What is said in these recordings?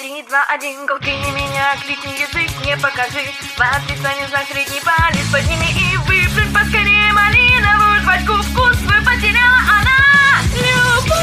3, 2, 1, go, кинь меня, кликни язык, не покажи. В описании знак средний палец, подними и выплюнь поскорее малиновую жвачку, вкус свой потеряла она. Любовь!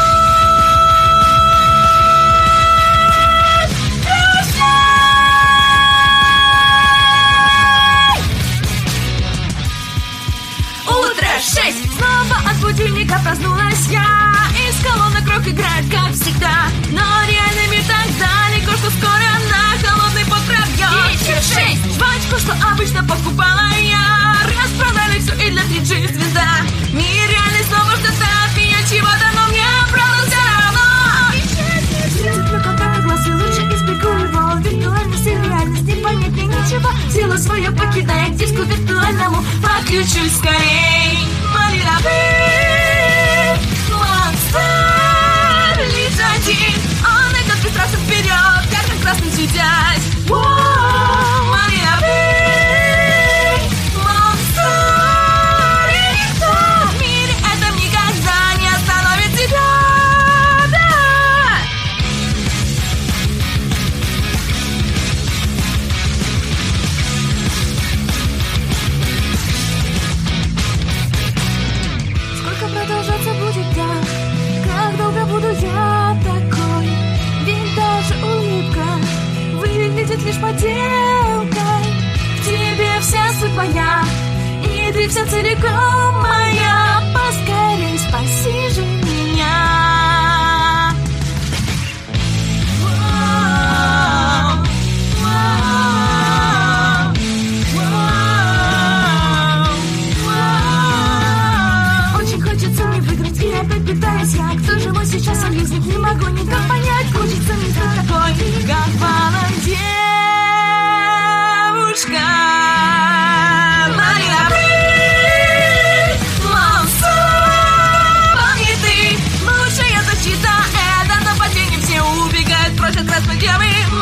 Утро 6, снова от будильника проснулась я. Из колонок рок играет, как всегда. Но реальный мир так далеко, что скоро на холодный пот пробьет. Вечер 6, жвачку, что обычно покупала я, распродали все и для 3G звезда. Мир реальный снова ждет от меня чего-то, но мне правда все равно. Цифры контакта глаз и лучше избегу его. Виртуальность и реальность, не понять мне ничего. Силу свою покидая к диску виртуальному, подключусь скорей. Монстр лишь один, он идет бесстрашно вперед, ярко-красным светясь. Монстр, и никто в мире этом никогда не остановит тебя. Сколько продолжаться будет так? Как долго буду я такой? Ведь даже улыбка выглядит лишь подделкой. В тебе вся суть моя, и ты вся целиком моя. Поскорей спаси же меня. Опять пытаюсь я, кто же мой сейчас союзник, не могу никак понять. Хочется не стать такой, как малая девушка. Моя монстр, помни ты, лучшая защита — это нападение. Все убегают прочь от красной девы.